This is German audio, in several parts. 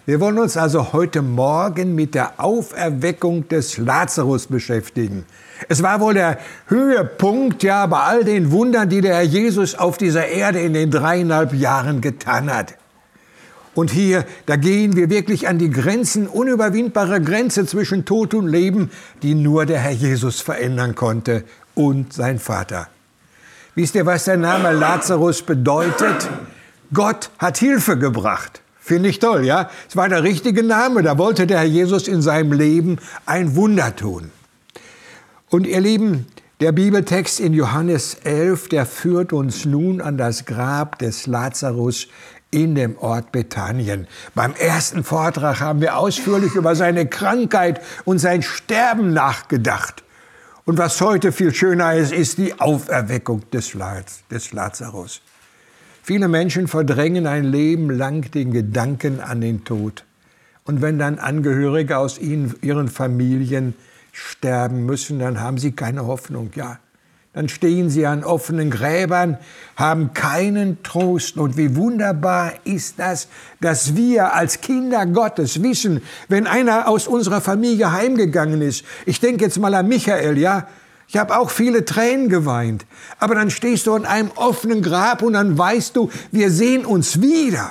Wir wollen uns also heute Morgen mit der Auferweckung des Lazarus beschäftigen. Es war wohl der Höhepunkt, ja, bei all den Wundern, die der Herr Jesus auf dieser Erde in den 3,5 Jahren getan hat. Und hier, da gehen wir wirklich an die Grenzen, unüberwindbare Grenze zwischen Tod und Leben, die nur der Herr Jesus verändern konnte und sein Vater. Wisst ihr, was der Name Lazarus bedeutet? Gott hat Hilfe gebracht. Finde ich toll, ja? Es war der richtige Name, da wollte der Herr Jesus in seinem Leben ein Wunder tun. Und ihr Lieben, der Bibeltext in Johannes 11, der führt uns nun an das Grab des Lazarus in dem Ort Bethanien. Beim ersten Vortrag haben wir ausführlich über seine Krankheit und sein Sterben nachgedacht. Und was heute viel schöner ist, ist die Auferweckung des Lazarus. Viele Menschen verdrängen ein Leben lang den Gedanken an den Tod. Und wenn dann Angehörige aus ihren Familien sterben müssen, dann haben sie keine Hoffnung, ja. Dann stehen sie an offenen Gräbern, haben keinen Trost. Und wie wunderbar ist das, dass wir als Kinder Gottes wissen, wenn einer aus unserer Familie heimgegangen ist. Ich denke jetzt mal an Michael, ja. Ich habe auch viele Tränen geweint. Aber dann stehst du an einem offenen Grab und dann weißt du, wir sehen uns wieder.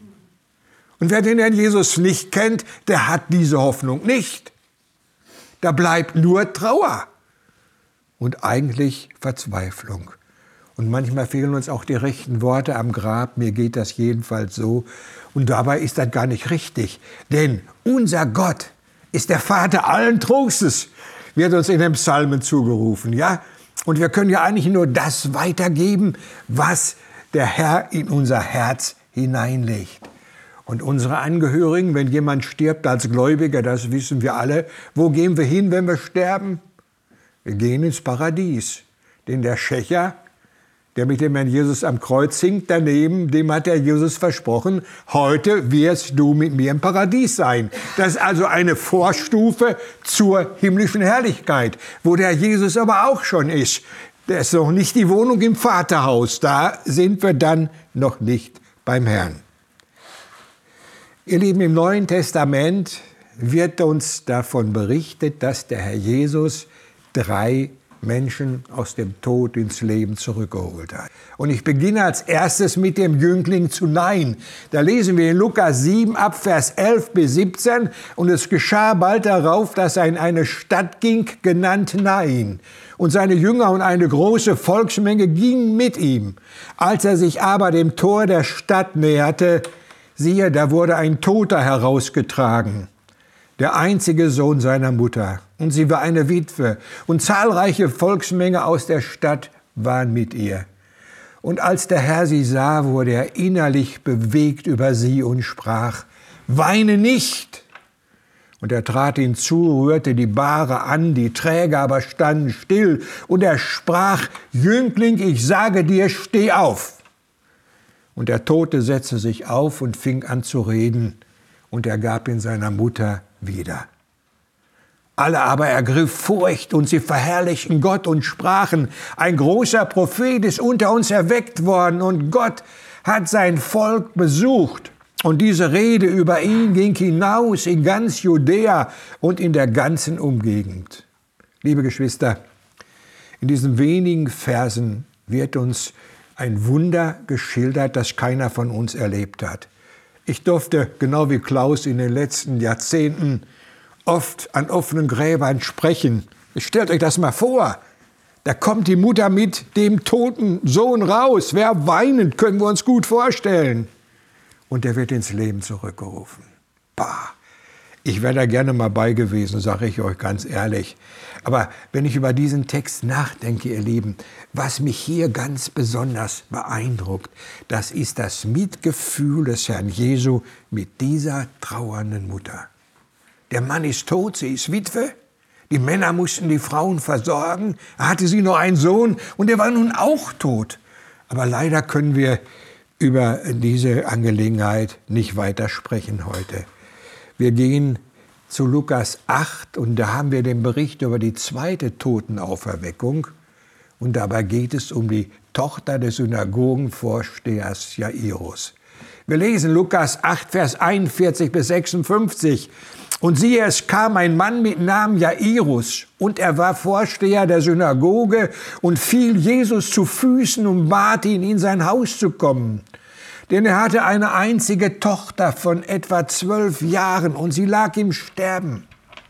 Und wer den Herrn Jesus nicht kennt, der hat diese Hoffnung nicht. Da bleibt nur Trauer und eigentlich Verzweiflung. Und manchmal fehlen uns auch die rechten Worte am Grab. Mir geht das jedenfalls so. Und dabei ist das gar nicht richtig. Denn unser Gott ist der Vater allen Trostes, wird uns in den Psalmen zugerufen, ja? Und wir können ja eigentlich nur das weitergeben, was der Herr in unser Herz hineinlegt. Und unsere Angehörigen, wenn jemand stirbt als Gläubiger, das wissen wir alle, wo gehen wir hin, wenn wir sterben? Wir gehen ins Paradies. Denn der Schächer, der mit dem Herrn Jesus am Kreuz hing, daneben, dem hat der Jesus versprochen, heute wirst du mit mir im Paradies sein. Das ist also eine Vorstufe zur himmlischen Herrlichkeit, wo der Jesus aber auch schon ist. Das ist noch nicht die Wohnung im Vaterhaus, da sind wir dann noch nicht beim Herrn. Ihr Lieben, im Neuen Testament wird uns davon berichtet, dass der Herr Jesus 3 Menschen aus dem Tod ins Leben zurückgeholt hat. Und ich beginne als erstes mit dem Jüngling zu Nain. Da lesen wir in Lukas 7 ab Vers 11 bis 17. Und es geschah bald darauf, dass er in eine Stadt ging, genannt Nain. Und seine Jünger und eine große Volksmenge gingen mit ihm. Als er sich aber dem Tor der Stadt näherte, siehe, da wurde ein Toter herausgetragen, der einzige Sohn seiner Mutter. Und sie war eine Witwe. Und zahlreiche Volksmenge aus der Stadt waren mit ihr. Und als der Herr sie sah, wurde er innerlich bewegt über sie und sprach, weine nicht. Und er trat hinzu, rührte die Bahre an, die Träger aber standen still. Und er sprach, Jüngling, ich sage dir, steh auf. Und der Tote setzte sich auf und fing an zu reden. Und er gab ihn seiner Mutter wieder. Alle aber ergriff Furcht und sie verherrlichten Gott und sprachen, ein großer Prophet ist unter uns erweckt worden und Gott hat sein Volk besucht. Und diese Rede über ihn ging hinaus in ganz Judäa und in der ganzen Umgegend. Liebe Geschwister, in diesen wenigen Versen wird uns ein Wunder geschildert, das keiner von uns erlebt hat. Ich durfte, genau wie Klaus, in den letzten Jahrzehnten oft an offenen Gräbern sprechen. Stellt euch das mal vor. Da kommt die Mutter mit dem toten Sohn raus. Wer weinend, können wir uns gut vorstellen. Und der wird ins Leben zurückgerufen. Bah. Ich wäre da gerne mal bei gewesen, sage ich euch ganz ehrlich. Aber wenn ich über diesen Text nachdenke, ihr Lieben, was mich hier ganz besonders beeindruckt, das ist das Mitgefühl des Herrn Jesu mit dieser trauernden Mutter. Der Mann ist tot, sie ist Witwe. Die Männer mussten die Frauen versorgen. Er hatte sie nur einen Sohn und er war nun auch tot. Aber leider können wir über diese Angelegenheit nicht weiter sprechen heute. Wir gehen zu Lukas 8 und da haben wir den Bericht über die zweite Totenauferweckung. Und dabei geht es um die Tochter des Synagogenvorstehers Jairus. Wir lesen Lukas 8, Vers 41 bis 56. Und siehe, es kam ein Mann mit Namen Jairus, und er war Vorsteher der Synagoge und fiel Jesus zu Füßen und bat ihn, in sein Haus zu kommen. Denn er hatte eine einzige Tochter von etwa 12 Jahren und sie lag im Sterben.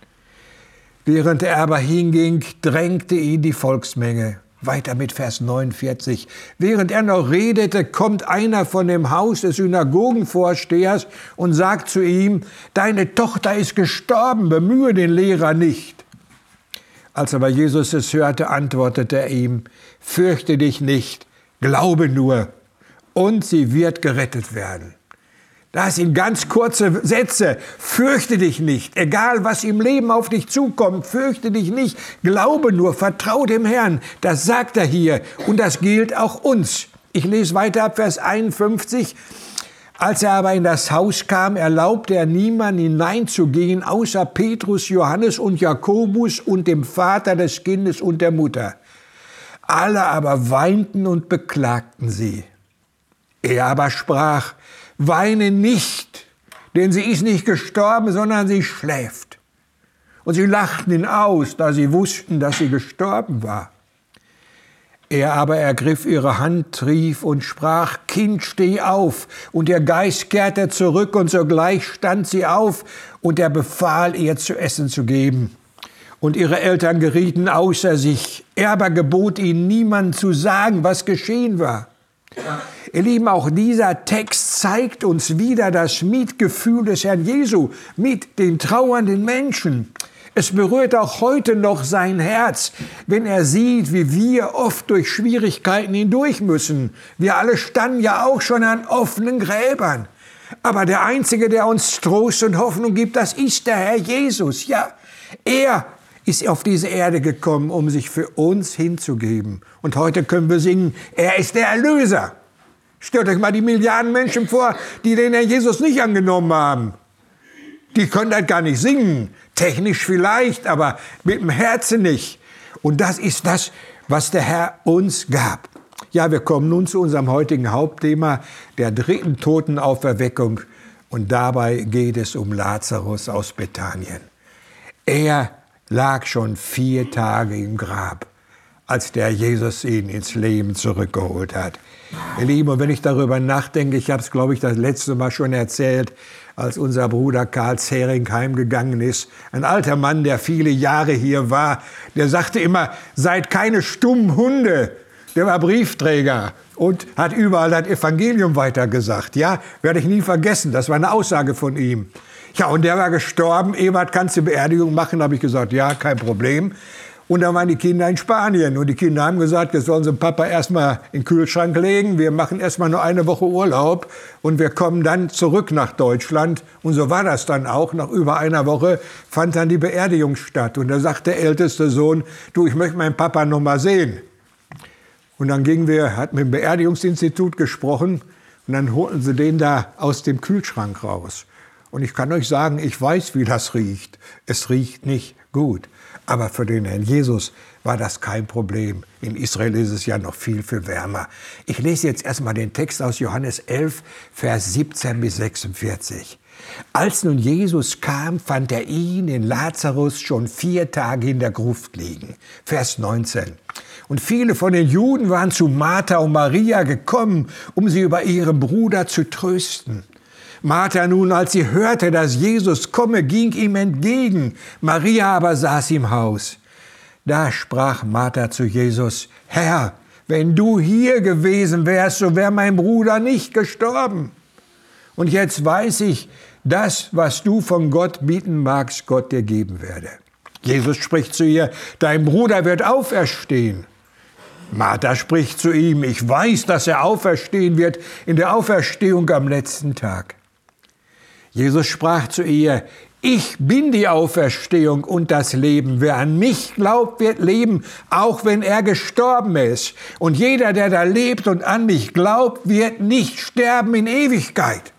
Während er aber hinging, drängte ihn die Volksmenge. Weiter mit Vers 49. Während er noch redete, kommt einer von dem Haus des Synagogenvorstehers und sagt zu ihm, deine Tochter ist gestorben, bemühe den Lehrer nicht. Als aber Jesus es hörte, antwortete er ihm, fürchte dich nicht, glaube nur, und sie wird gerettet werden. Das sind ganz kurze Sätze. Fürchte dich nicht, egal was im Leben auf dich zukommt, fürchte dich nicht, glaube nur, vertraue dem Herrn. Das sagt er hier und das gilt auch uns. Ich lese weiter ab Vers 51. Als er aber in das Haus kam, erlaubte er niemand hineinzugehen, außer Petrus, Johannes und Jakobus und dem Vater des Kindes und der Mutter. Alle aber weinten und beklagten sie. Er aber sprach, weine nicht, denn sie ist nicht gestorben, sondern sie schläft. Und sie lachten ihn aus, da sie wussten, dass sie gestorben war. Er aber ergriff ihre Hand, rief und sprach, Kind, steh auf. Und ihr Geist kehrte zurück und sogleich stand sie auf und er befahl, ihr zu essen zu geben. Und ihre Eltern gerieten außer sich. Er aber gebot ihnen, niemandem zu sagen, was geschehen war. Ihr Lieben, auch dieser Text zeigt uns wieder das Mitgefühl des Herrn Jesu mit den trauernden Menschen. Es berührt auch heute noch sein Herz, wenn er sieht, wie wir oft durch Schwierigkeiten hindurch müssen. Wir alle standen ja auch schon an offenen Gräbern. Aber der Einzige, der uns Trost und Hoffnung gibt, das ist der Herr Jesus. Ja, er ist auf diese Erde gekommen, um sich für uns hinzugeben. Und heute können wir singen, er ist der Erlöser. Stellt euch mal die Milliarden Menschen vor, die den Herrn Jesus nicht angenommen haben. Die können das gar nicht singen. Technisch vielleicht, aber mit dem Herzen nicht. Und das ist das, was der Herr uns gab. Ja, wir kommen nun zu unserem heutigen Hauptthema, der dritten Totenauferweckung. Und dabei geht es um Lazarus aus Bethanien. Er lag schon 4 Tage im Grab, als der Jesus ihn ins Leben zurückgeholt hat. Ihr Lieben, und wenn ich darüber nachdenke, ich habe es, glaube ich, das letzte Mal schon erzählt, als unser Bruder Karl Zering heimgegangen ist, ein alter Mann, der viele Jahre hier war, der sagte immer, seid keine stummen Hunde. Der war Briefträger und hat überall das Evangelium weitergesagt. Ja, werde ich nie vergessen, das war eine Aussage von ihm. Ja, und der war gestorben. Ebert, kannst du Beerdigung machen? Da habe ich gesagt, ja, kein Problem. Und dann waren die Kinder in Spanien. Und die Kinder haben gesagt, jetzt sollen sie Papa erstmal in den Kühlschrank legen. Wir machen erstmal nur eine Woche Urlaub. Und wir kommen dann zurück nach Deutschland. Und so war das dann auch. Nach über einer Woche fand dann die Beerdigung statt. Und da sagt der älteste Sohn, du, ich möchte meinen Papa noch mal sehen. Und dann hat mit dem Beerdigungsinstitut gesprochen. Und dann holten sie den da aus dem Kühlschrank raus. Und ich kann euch sagen, ich weiß, wie das riecht. Es riecht nicht gut. Aber für den Herrn Jesus war das kein Problem. In Israel ist es ja noch viel, viel wärmer. Ich lese jetzt erstmal den Text aus Johannes 11, Vers 17 bis 46. Als nun Jesus kam, fand er ihn, den Lazarus, schon 4 Tage in der Gruft liegen. Vers 19. Und viele von den Juden waren zu Martha und Maria gekommen, um sie über ihren Bruder zu trösten. Martha nun, als sie hörte, dass Jesus komme, ging ihm entgegen. Maria aber saß im Haus. Da sprach Martha zu Jesus, Herr, wenn du hier gewesen wärst, so wäre mein Bruder nicht gestorben. Und jetzt weiß ich, das, was du von Gott bieten magst, Gott dir geben werde. Jesus spricht zu ihr, dein Bruder wird auferstehen. Martha spricht zu ihm, ich weiß, dass er auferstehen wird in der Auferstehung am letzten Tag. Jesus sprach zu ihr, ich bin die Auferstehung und das Leben. Wer an mich glaubt, wird leben, auch wenn er gestorben ist. Und jeder, der da lebt und an mich glaubt, wird nicht sterben in Ewigkeit.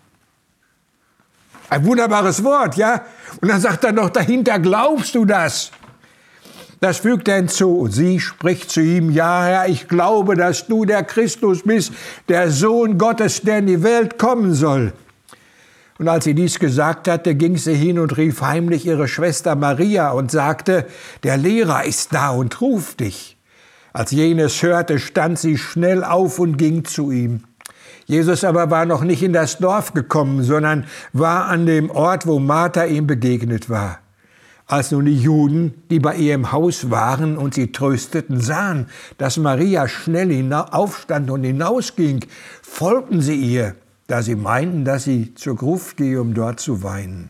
Ein wunderbares Wort, ja? Und dann sagt er noch dahinter, glaubst du das? Das fügt er hinzu. Und sie spricht zu ihm, ja Herr, ich glaube, dass du der Christus bist, der Sohn Gottes, der in die Welt kommen soll. Und als sie dies gesagt hatte, ging sie hin und rief heimlich ihre Schwester Maria und sagte, der Lehrer ist da und ruft dich. Als jenes hörte, stand sie schnell auf und ging zu ihm. Jesus aber war noch nicht in das Dorf gekommen, sondern war an dem Ort, wo Martha ihm begegnet war. Als nun die Juden, die bei ihr im Haus waren und sie trösteten, sahen, dass Maria schnell aufstand und hinausging, folgten sie ihr, da sie meinten, dass sie zur Gruft gehe, um dort zu weinen.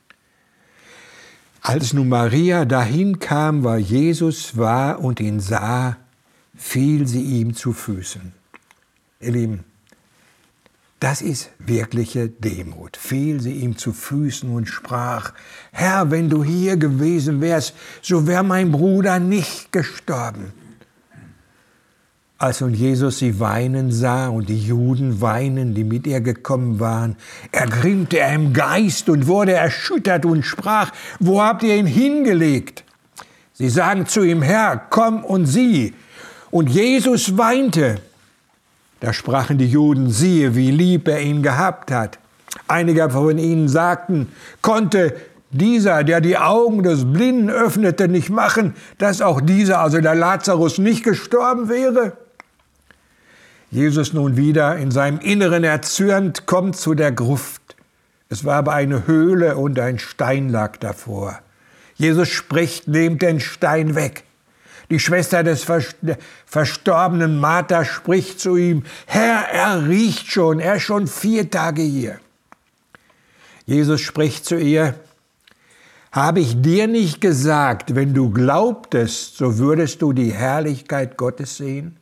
Als nun Maria dahin kam, wo Jesus war und ihn sah, fiel sie ihm zu Füßen. Ihr Lieben, das ist wirkliche Demut. Fiel sie ihm zu Füßen und sprach, Herr, wenn du hier gewesen wärst, so wäre mein Bruder nicht gestorben. Als nun Jesus sie weinen sah und die Juden weinen, die mit ihr gekommen waren, ergrimmte er im Geist und wurde erschüttert und sprach, wo habt ihr ihn hingelegt? Sie sagen zu ihm, Herr, komm und sieh. Und Jesus weinte. Da sprachen die Juden, siehe, wie lieb er ihn gehabt hat. Einige von ihnen sagten, konnte dieser, der die Augen des Blinden öffnete, nicht machen, dass auch dieser, also der Lazarus, nicht gestorben wäre? Jesus nun wieder in seinem Inneren erzürnt, kommt zu der Gruft. Es war aber eine Höhle und ein Stein lag davor. Jesus spricht, nehmt den Stein weg. Die Schwester des verstorbenen Martha spricht zu ihm, Herr, er riecht schon, er ist schon 4 Tage hier. Jesus spricht zu ihr, habe ich dir nicht gesagt, wenn du glaubtest, so würdest du die Herrlichkeit Gottes sehen?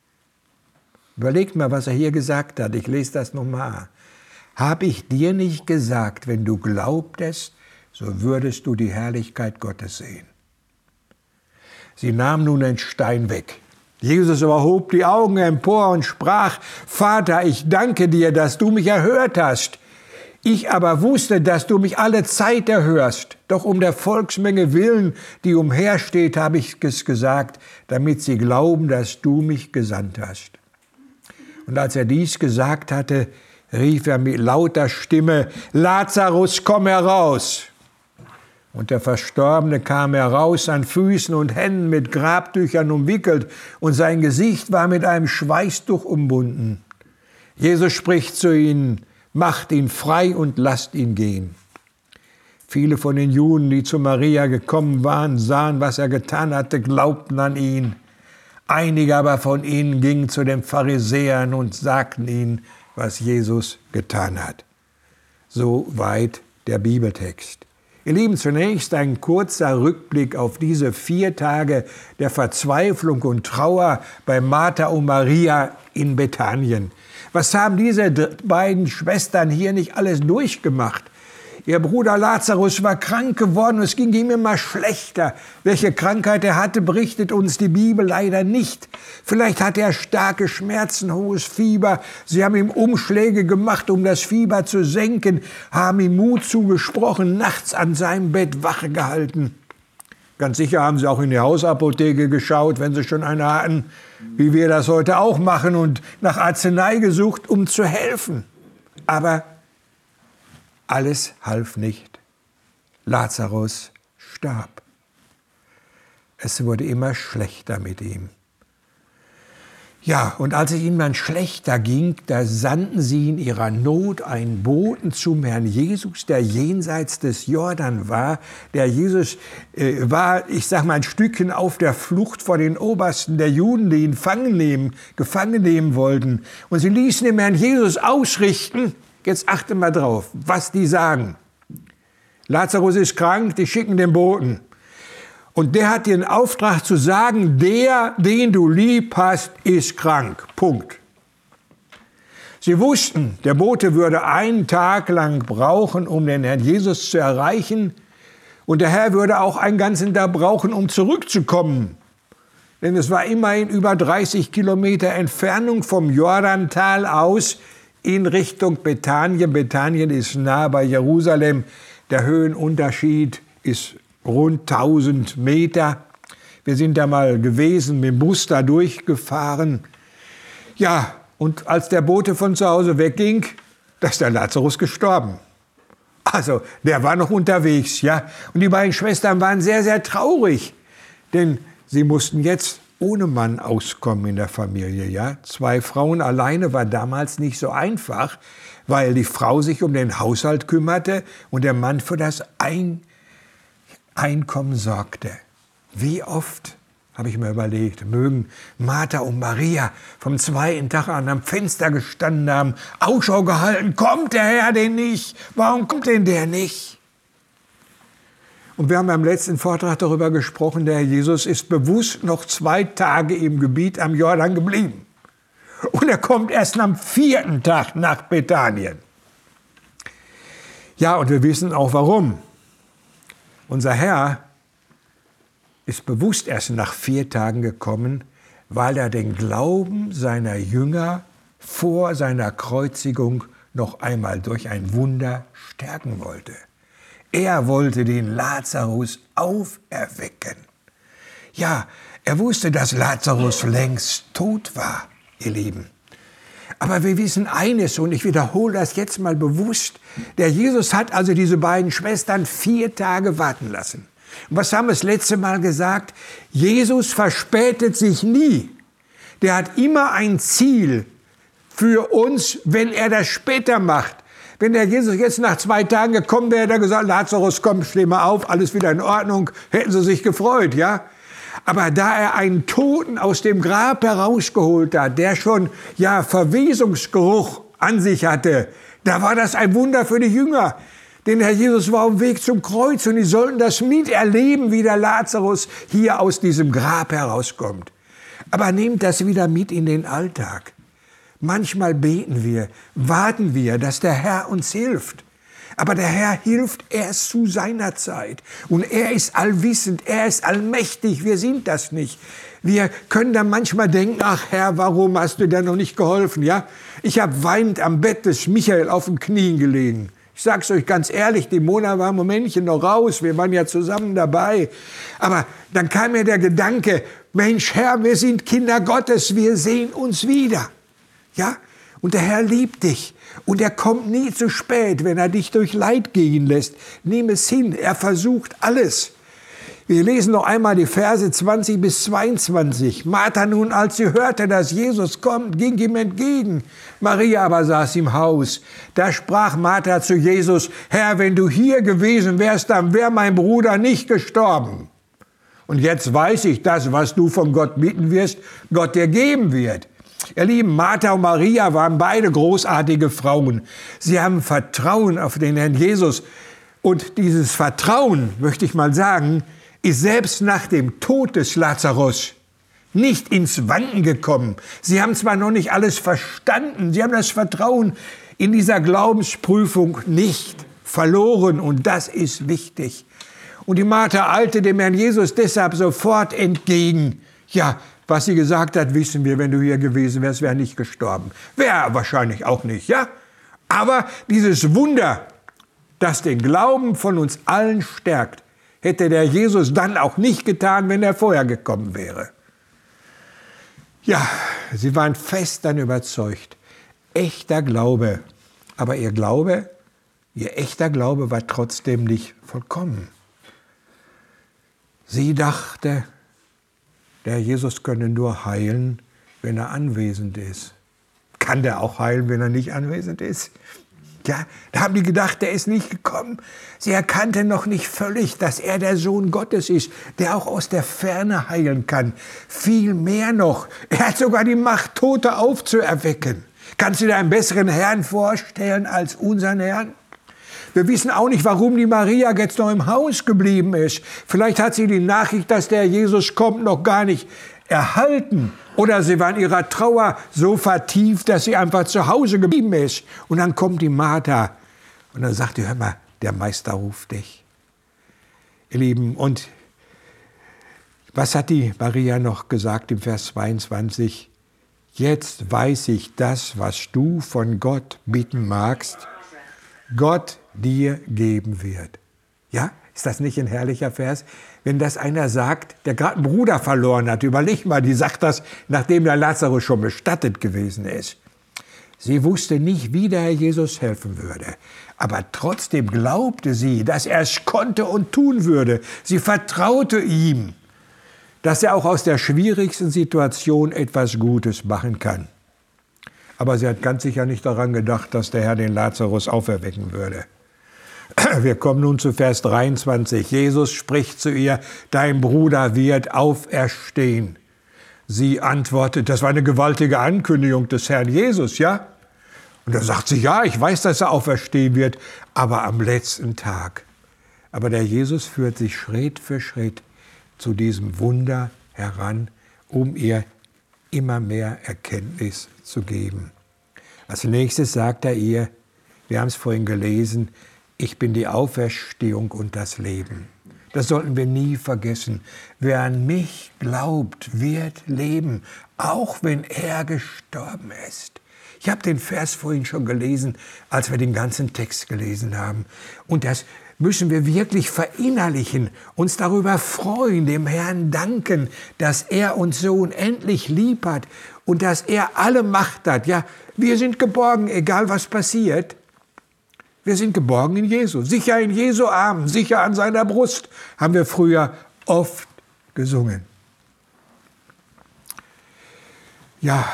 Überlegt mal, was er hier gesagt hat. Ich lese das nochmal. Habe ich dir nicht gesagt, wenn du glaubtest, so würdest du die Herrlichkeit Gottes sehen? Sie nahm nun den Stein weg. Jesus aber hob die Augen empor und sprach, Vater, ich danke dir, dass du mich erhört hast. Ich aber wusste, dass du mich alle Zeit erhörst. Doch um der Volksmenge willen, die umhersteht, habe ich es gesagt, damit sie glauben, dass du mich gesandt hast. Und als er dies gesagt hatte, rief er mit lauter Stimme, Lazarus, komm heraus! Und der Verstorbene kam heraus an Füßen und Händen mit Grabtüchern umwickelt, und sein Gesicht war mit einem Schweißtuch umbunden. Jesus spricht zu ihnen, macht ihn frei und lasst ihn gehen. Viele von den Juden, die zu Maria gekommen waren, sahen, was er getan hatte, glaubten an ihn. Einige aber von ihnen gingen zu den Pharisäern und sagten ihnen, was Jesus getan hat. Soweit der Bibeltext. Ihr Lieben, zunächst ein kurzer Rückblick auf diese 4 Tage der Verzweiflung und Trauer bei Martha und Maria in Bethanien. Was haben diese beiden Schwestern hier nicht alles durchgemacht? Ihr Bruder Lazarus war krank geworden und es ging ihm immer schlechter. Welche Krankheit er hatte, berichtet uns die Bibel leider nicht. Vielleicht hatte er starke Schmerzen, hohes Fieber. Sie haben ihm Umschläge gemacht, um das Fieber zu senken, haben ihm Mut zugesprochen, nachts an seinem Bett Wache gehalten. Ganz sicher haben sie auch in die Hausapotheke geschaut, wenn sie schon eine hatten, wie wir das heute auch machen, und nach Arznei gesucht, um zu helfen. Aber alles half nicht. Lazarus starb. Es wurde immer schlechter mit ihm. Ja, und als es ihm dann schlechter ging, da sandten sie in ihrer Not einen Boten zum Herrn Jesus, der jenseits des Jordan war. Der Jesus war, ich sag mal, ein Stückchen auf der Flucht vor den Obersten der Juden, die ihn gefangen nehmen wollten. Und sie ließen dem Herrn Jesus ausrichten, jetzt achte mal drauf, was die sagen. Lazarus ist krank, die schicken den Boten. Und der hat den Auftrag zu sagen, der, den du lieb hast, ist krank. Punkt. Sie wussten, der Bote würde 1 Tag lang brauchen, um den Herrn Jesus zu erreichen. Und der Herr würde auch einen ganzen Tag brauchen, um zurückzukommen. Denn es war immerhin über 30 Kilometer Entfernung vom Jordantal aus in Richtung Bethanien. Bethanien ist nah bei Jerusalem. Der Höhenunterschied ist rund 1000 Meter. Wir sind da mal gewesen, mit dem Bus da durchgefahren. Ja, und als der Bote von zu Hause wegging, da ist der Lazarus gestorben. Also, der war noch unterwegs, ja. Und die beiden Schwestern waren sehr, sehr traurig, denn sie mussten jetzt ohne Mann auskommen in der Familie, ja. 2 Frauen alleine war damals nicht so einfach, weil die Frau sich um den Haushalt kümmerte und der Mann für das Einkommen sorgte. Wie oft, habe ich mir überlegt, mögen Martha und Maria vom 2. Tag an am Fenster gestanden haben, Ausschau gehalten, kommt der Herr denn nicht? Warum kommt denn der nicht? Und wir haben beim letzten Vortrag darüber gesprochen, der Herr Jesus ist bewusst noch 2 Tage im Gebiet am Jordan geblieben. Und er kommt erst am 4. Tag nach Bethanien. Ja, und wir wissen auch warum. Unser Herr ist bewusst erst nach 4 Tagen gekommen, weil er den Glauben seiner Jünger vor seiner Kreuzigung noch einmal durch ein Wunder stärken wollte. Er wollte den Lazarus auferwecken. Ja, er wusste, dass Lazarus längst tot war, ihr Lieben. Aber wir wissen eines, und ich wiederhole das jetzt mal bewusst, der Jesus hat also diese beiden Schwestern 4 Tage warten lassen. Und was haben wir das letzte Mal gesagt? Jesus verspätet sich nie. Der hat immer ein Ziel für uns, wenn er das später macht. Wenn der Jesus jetzt nach 2 Tagen gekommen wäre, hätte er gesagt, Lazarus, komm, steh mal auf, alles wieder in Ordnung, hätten sie sich gefreut, ja? Aber da er einen Toten aus dem Grab herausgeholt hat, der schon, ja, Verwesungsgeruch an sich hatte, da war das ein Wunder für die Jünger. Denn Herr Jesus war auf dem Weg zum Kreuz und die sollten das miterleben, wie der Lazarus hier aus diesem Grab herauskommt. Aber nehmt das wieder mit in den Alltag. Manchmal beten wir, warten wir, dass der Herr uns hilft. Aber der Herr hilft erst zu seiner Zeit. Und er ist allwissend, er ist allmächtig, wir sind das nicht. Wir können dann manchmal denken, ach Herr, warum hast du denn noch nicht geholfen? Ja? Ich habe weinend am Bett des Michael auf den Knien gelegen. Ich sag's euch ganz ehrlich, die Mona war im Momentchen noch raus, wir waren ja zusammen dabei. Aber dann kam mir der Gedanke, Mensch Herr, wir sind Kinder Gottes, wir sehen uns wieder. Ja? Und der Herr liebt dich. Und er kommt nie zu spät, wenn er dich durch Leid gehen lässt. Nimm es hin, er versucht alles. Wir lesen noch einmal die Verse 20 bis 22. Martha nun, als sie hörte, dass Jesus kommt, ging ihm entgegen. Maria aber saß im Haus. Da sprach Martha zu Jesus, Herr, wenn du hier gewesen wärst, dann wäre mein Bruder nicht gestorben. Und jetzt weiß ich, das, was du von Gott bitten wirst, Gott dir geben wird. Ihr Lieben, Martha und Maria waren beide großartige Frauen. Sie haben Vertrauen auf den Herrn Jesus. Und dieses Vertrauen, möchte ich mal sagen, ist selbst nach dem Tod des Lazarus nicht ins Wanken gekommen. Sie haben zwar noch nicht alles verstanden, sie haben das Vertrauen in dieser Glaubensprüfung nicht verloren und das ist wichtig. Und die Martha eilte dem Herrn Jesus deshalb sofort entgegen. Ja, was sie gesagt hat, wissen wir, wenn du hier gewesen wärst, wäre nicht gestorben. Wäre wahrscheinlich auch nicht, ja? Aber dieses Wunder, das den Glauben von uns allen stärkt, hätte der Jesus dann auch nicht getan, wenn er vorher gekommen wäre. Ja, sie waren fest dann überzeugt. Echter Glaube. Aber ihr echter Glaube war trotzdem nicht vollkommen. Sie dachte, der Jesus könne nur heilen, wenn er anwesend ist. Kann der auch heilen, wenn er nicht anwesend ist? Ja, da haben die gedacht, der ist nicht gekommen. Sie erkannte noch nicht völlig, dass er der Sohn Gottes ist, der auch aus der Ferne heilen kann. Viel mehr noch, er hat sogar die Macht, Tote aufzuerwecken. Kannst du dir einen besseren Herrn vorstellen als unseren Herrn? Wir wissen auch nicht, warum die Maria jetzt noch im Haus geblieben ist. Vielleicht hat sie die Nachricht, dass der Jesus kommt, noch gar nicht erhalten. Oder sie war in ihrer Trauer so vertieft, dass sie einfach zu Hause geblieben ist. Und dann kommt die Martha und dann sagt sie, hör mal, der Meister ruft dich. Ihr Lieben, und was hat die Maria noch gesagt im Vers 22? Jetzt weiß ich das, was du von Gott bitten magst, Gott dir geben wird. Ja, Ist das nicht ein herrlicher Vers? Wenn das einer sagt, der gerade einen Bruder verloren hat, überleg mal, die sagt das, nachdem der Lazarus schon bestattet gewesen ist. Sie wusste nicht, wie der Herr Jesus helfen würde. Aber trotzdem glaubte sie, dass er es konnte und tun würde. Sie vertraute ihm, dass er auch aus der schwierigsten Situation etwas Gutes machen kann. Aber sie hat ganz sicher nicht daran gedacht, dass der Herr den Lazarus auferwecken würde. Wir kommen nun zu Vers 23. Jesus spricht zu ihr, dein Bruder wird auferstehen. Sie antwortet, das war eine gewaltige Ankündigung des Herrn Jesus, ja? Und da sagt sie, ja, ich weiß, dass er auferstehen wird, aber am letzten Tag. Aber der Jesus führt sie Schritt für Schritt zu diesem Wunder heran, um ihr immer mehr Erkenntnis zu geben. Als nächstes sagt er ihr, wir haben es vorhin gelesen, ich bin die Auferstehung und das Leben. Das sollten wir nie vergessen. Wer an mich glaubt, wird leben, auch wenn er gestorben ist. Ich habe den Vers vorhin schon gelesen, als wir den ganzen Text gelesen haben. Und das müssen wir wirklich verinnerlichen, uns darüber freuen, dem Herrn danken, dass er uns so unendlich lieb hat und dass er alle Macht hat. Ja, wir sind geborgen, egal was passiert. Wir sind geborgen in Jesus, sicher in Jesu Armen, sicher an seiner Brust, haben wir früher oft gesungen. Ja,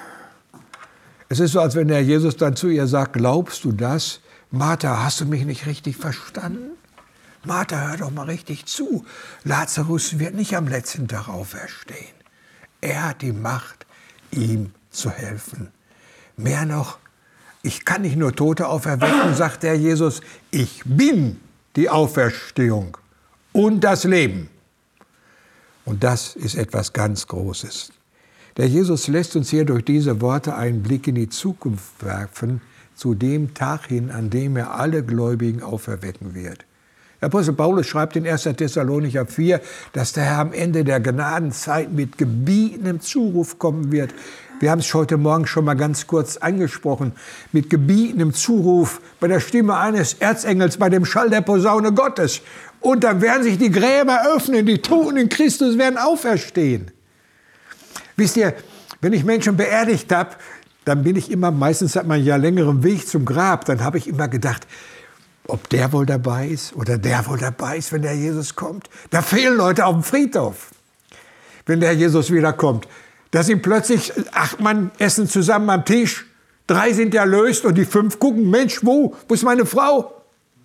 es ist so, als wenn der Jesus dann zu ihr sagt, glaubst du das? Martha, hast du mich nicht richtig verstanden? Martha, hör doch mal richtig zu. Lazarus wird nicht am letzten Tag auferstehen. Er hat die Macht, ihm zu helfen. Mehr noch, ich kann nicht nur Tote auferwecken, sagt der Jesus, ich bin die Auferstehung und das Leben. Und das ist etwas ganz Großes. Der Jesus lässt uns hier durch diese Worte einen Blick in die Zukunft werfen, zu dem Tag hin, an dem er alle Gläubigen auferwecken wird. Der Apostel Paulus schreibt in 1. Thessalonicher 4, dass der Herr am Ende der Gnadenzeit mit gebietendem Zuruf kommen wird. Wir haben es heute Morgen schon mal ganz kurz angesprochen. Mit gebietendem Zuruf, bei der Stimme eines Erzengels, bei dem Schall der Posaune Gottes. Und dann werden sich die Gräber öffnen, die Toten in Christus werden auferstehen. Wisst ihr, wenn ich Menschen beerdigt habe, dann bin ich immer, meistens hat man ja längeren Weg zum Grab, dann habe ich immer gedacht, ob der wohl dabei ist oder der wohl dabei ist, wenn der Jesus kommt. Da fehlen Leute auf dem Friedhof, wenn der Jesus wiederkommt. Da sind plötzlich 8 Mann essen zusammen am Tisch, 3 sind erlöst und die 5 gucken, Mensch, wo ist meine Frau?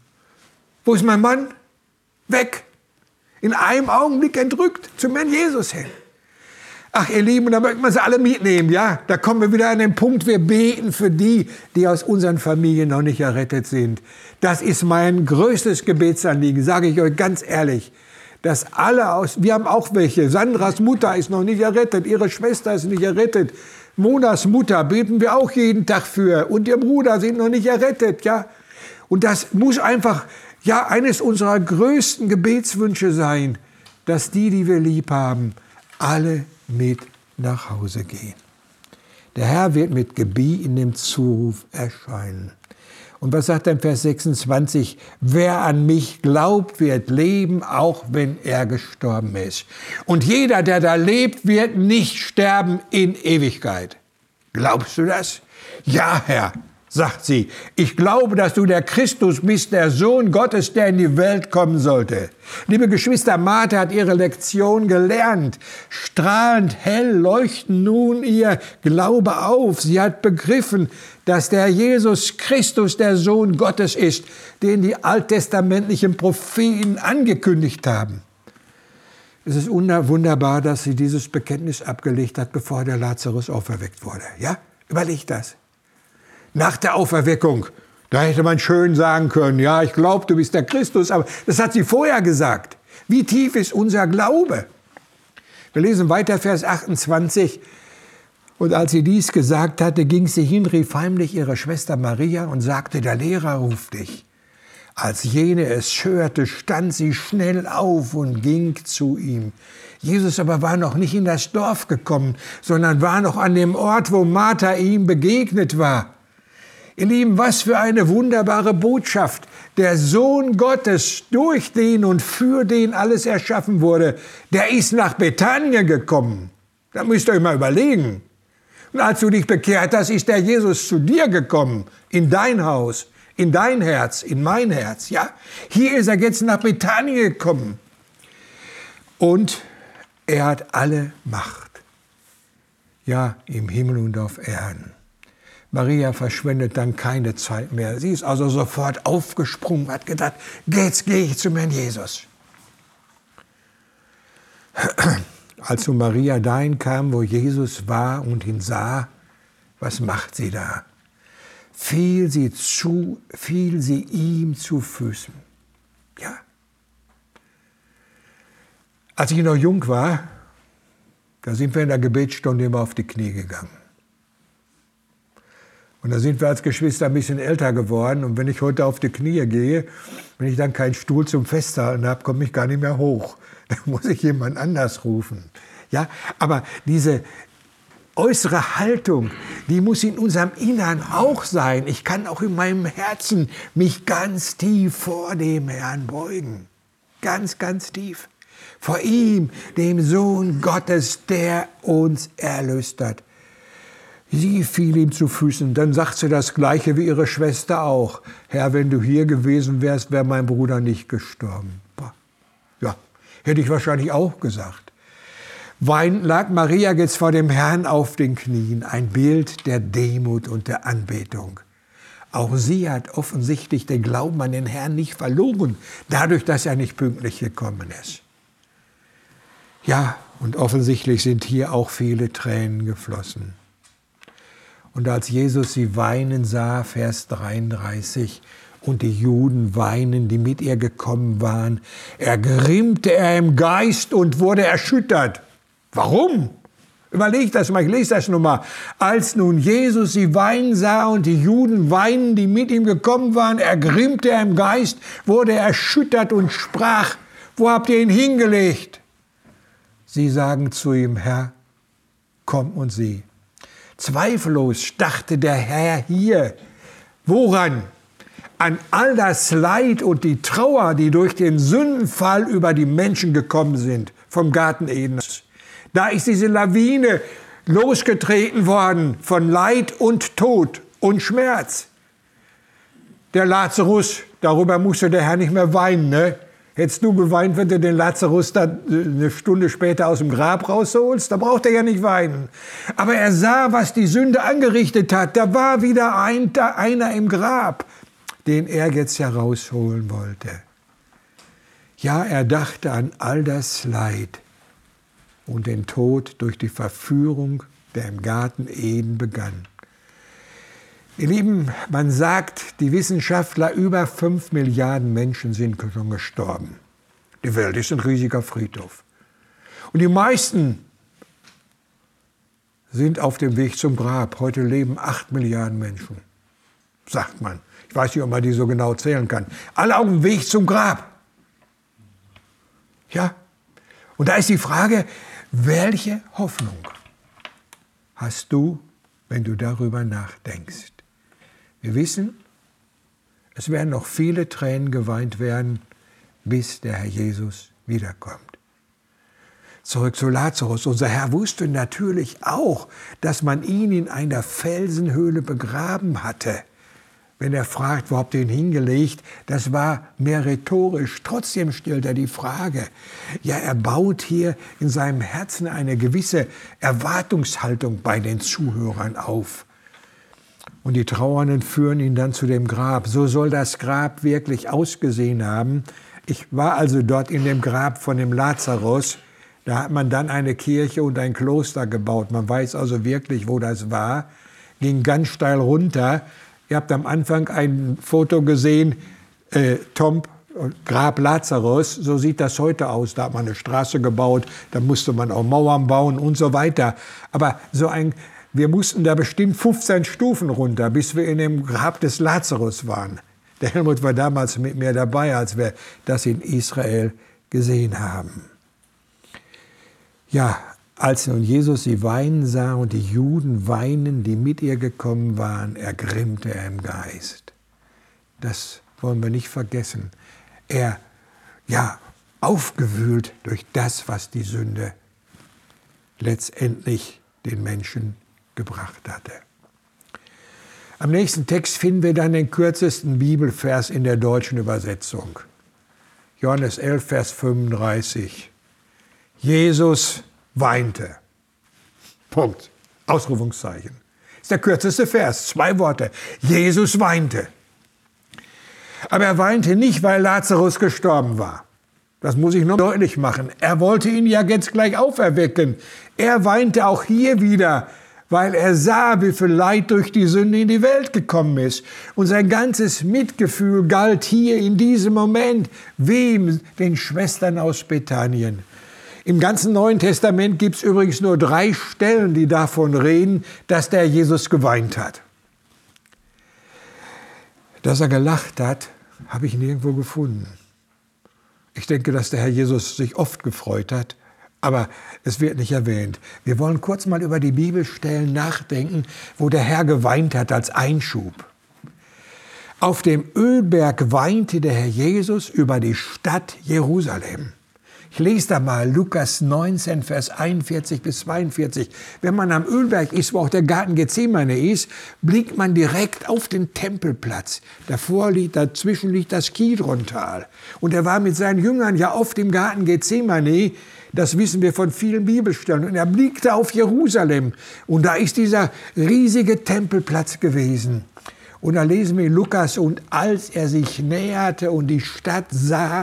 Wo ist mein Mann? Weg. In einem Augenblick entrückt zum Herrn Jesus hin. Ach, ihr Lieben, da möchten wir sie alle mitnehmen, ja? Da kommen wir wieder an den Punkt, wir beten für die, die aus unseren Familien noch nicht errettet sind. Das ist mein größtes Gebetsanliegen, sage ich euch ganz ehrlich. Dass wir haben auch welche, Sandras Mutter ist noch nicht errettet, ihre Schwester ist nicht errettet. Monas Mutter beten wir auch jeden Tag für und ihr Bruder sind noch nicht errettet, ja? Und das muss einfach, ja, eines unserer größten Gebetswünsche sein, dass die wir lieb haben, alle mit nach Hause gehen. Der Herr wird mit gebietendem Zuruf erscheinen. Und was sagt er in Vers 26? Wer an mich glaubt, wird leben, auch wenn er gestorben ist. Und jeder, der da lebt, wird nicht sterben in Ewigkeit. Glaubst du das? Ja, Herr, sagt sie. Ich glaube, dass du der Christus bist, der Sohn Gottes, der in die Welt kommen sollte. Liebe Geschwister, Martha hat ihre Lektion gelernt. Strahlend hell leuchten nun ihr Glaube auf. Sie hat begriffen, dass der Jesus Christus der Sohn Gottes ist, den die alttestamentlichen Propheten angekündigt haben. Es ist wunderbar, dass sie dieses Bekenntnis abgelegt hat, bevor der Lazarus auferweckt wurde. Ja, überleg das. Nach der Auferweckung, da hätte man schön sagen können, ja, ich glaube, du bist der Christus, aber das hat sie vorher gesagt. Wie tief ist unser Glaube? Wir lesen weiter Vers 28. Und als sie dies gesagt hatte, ging sie hin, rief heimlich ihre Schwester Maria und sagte, der Lehrer ruft dich. Als jene es hörte, stand sie schnell auf und ging zu ihm. Jesus aber war noch nicht in das Dorf gekommen, sondern war noch an dem Ort, wo Martha ihm begegnet war. Ihr Lieben, was für eine wunderbare Botschaft. Der Sohn Gottes, durch den und für den alles erschaffen wurde, der ist nach Bethanien gekommen. Da müsst ihr euch mal überlegen. Und als du dich bekehrt hast, ist der Jesus zu dir gekommen, in dein Haus, in dein Herz, in mein Herz. Ja? Hier ist er jetzt nach Bethanien gekommen. Und er hat alle Macht. Ja, im Himmel und auf Erden. Maria verschwendet dann keine Zeit mehr. Sie ist also sofort aufgesprungen, hat gedacht, jetzt gehe ich zum Herrn Jesus. Als zu Maria dahin kam, wo Jesus war und ihn sah, was macht sie da? Fiel sie ihm zu Füßen. Ja. Als ich noch jung war, da sind wir in der Gebetsstunde immer auf die Knie gegangen. Und da sind wir als Geschwister ein bisschen älter geworden. Und wenn ich heute auf die Knie gehe, wenn ich dann keinen Stuhl zum Festhalten habe, komme ich gar nicht mehr hoch. Da muss ich jemand anders rufen. Ja, aber diese äußere Haltung, die muss in unserem Innern auch sein. Ich kann auch in meinem Herzen mich ganz tief vor dem Herrn beugen. Ganz, ganz tief. Vor ihm, dem Sohn Gottes, der uns erlöst hat. Sie fiel ihm zu Füßen. Dann sagt sie das Gleiche wie ihre Schwester auch. Herr, wenn du hier gewesen wärst, wäre mein Bruder nicht gestorben. Ja, hätte ich wahrscheinlich auch gesagt. Weinend lag Maria jetzt vor dem Herrn auf den Knien. Ein Bild der Demut und der Anbetung. Auch sie hat offensichtlich den Glauben an den Herrn nicht verloren, dadurch, dass er nicht pünktlich gekommen ist. Ja, und offensichtlich sind hier auch viele Tränen geflossen. Und als Jesus sie weinen sah, Vers 33, und die Juden weinen, die mit ihr gekommen waren, ergrimmte er im Geist und wurde erschüttert. Warum? Überlegt das mal, ich lese das nochmal. Als nun Jesus sie weinen sah und die Juden weinen, die mit ihm gekommen waren, ergrimmte er im Geist, wurde erschüttert und sprach, wo habt ihr ihn hingelegt? Sie sagen zu ihm, Herr, komm und sieh. Zweifellos dachte der Herr hier. Woran? An all das Leid und die Trauer, die durch den Sündenfall über die Menschen gekommen sind, vom Garten Eden. Da ist diese Lawine losgetreten worden von Leid und Tod und Schmerz. Der Lazarus, darüber musste der Herr nicht mehr weinen, ne? Hättest du geweint, wenn du den Lazarus da eine Stunde später aus dem Grab rausholst? Da braucht er ja nicht weinen. Aber er sah, was die Sünde angerichtet hat. Da war wieder einer im Grab, den er jetzt herausholen wollte. Ja, er dachte an all das Leid und den Tod durch die Verführung, der im Garten Eden begann. Ihr Lieben, man sagt, die Wissenschaftler, über 5 Milliarden Menschen sind schon gestorben. Die Welt ist ein riesiger Friedhof. Und die meisten sind auf dem Weg zum Grab. Heute leben 8 Milliarden Menschen, sagt man. Ich weiß nicht, ob man die so genau zählen kann. Alle auf dem Weg zum Grab. Ja, und da ist die Frage, welche Hoffnung hast du, wenn du darüber nachdenkst? Wir wissen, es werden noch viele Tränen geweint werden, bis der Herr Jesus wiederkommt. Zurück zu Lazarus. Unser Herr wusste natürlich auch, dass man ihn in einer Felsenhöhle begraben hatte. Wenn er fragt, wo habt ihr ihn hingelegt, das war mehr rhetorisch. Trotzdem stellt er die Frage. Ja, er baut hier in seinem Herzen eine gewisse Erwartungshaltung bei den Zuhörern auf. Und die Trauernden führen ihn dann zu dem Grab. So soll das Grab wirklich ausgesehen haben. Ich war also dort in dem Grab von dem Lazarus. Da hat man dann eine Kirche und ein Kloster gebaut. Man weiß also wirklich, wo das war. Ging ganz steil runter. Ihr habt am Anfang ein Foto gesehen, Grab Lazarus. So sieht das heute aus. Da hat man eine Straße gebaut, da musste man auch Mauern bauen und so weiter. Aber wir mussten da bestimmt 15 Stufen runter, bis wir in dem Grab des Lazarus waren. Der Helmut war damals mit mir dabei, als wir das in Israel gesehen haben. Ja, Als nun Jesus sie weinen sah und die Juden weinen, die mit ihr gekommen waren, ergrimmte er im Geist. Das wollen wir nicht vergessen. Er, aufgewühlt durch das, was die Sünde letztendlich den Menschen gebracht hatte. Am nächsten Text finden wir dann den kürzesten Bibelvers in der deutschen Übersetzung. Johannes 11, Vers 35. Jesus weinte. Punkt. Ausrufungszeichen. Das ist der kürzeste Vers. 2 Worte. Jesus weinte. Aber er weinte nicht, weil Lazarus gestorben war. Das muss ich noch deutlich machen. Er wollte ihn ja jetzt gleich auferwecken. Er weinte auch hier wieder, weil er sah, wie viel Leid durch die Sünde in die Welt gekommen ist. Und sein ganzes Mitgefühl galt hier in diesem Moment wem? Den Schwestern aus Bethanien. Im ganzen Neuen Testament gibt es übrigens nur 3 Stellen, die davon reden, dass der Jesus geweint hat. Dass er gelacht hat, habe ich nirgendwo gefunden. Ich denke, dass der Herr Jesus sich oft gefreut hat, aber es wird nicht erwähnt. Wir wollen kurz mal über die Bibelstellen nachdenken, wo der Herr geweint hat als Einschub. Auf dem Ölberg weinte der Herr Jesus über die Stadt Jerusalem. Ich lese da mal Lukas 19, Vers 41 bis 42. Wenn man am Ölberg ist, wo auch der Garten Gethsemane ist, blickt man direkt auf den Tempelplatz. Dazwischen liegt das Kidrontal. Und er war mit seinen Jüngern ja oft im Garten Gethsemane. Das wissen wir von vielen Bibelstellen. Und er blickte auf Jerusalem. Und da ist dieser riesige Tempelplatz gewesen. Und da lesen wir in Lukas, und als er sich näherte und die Stadt sah,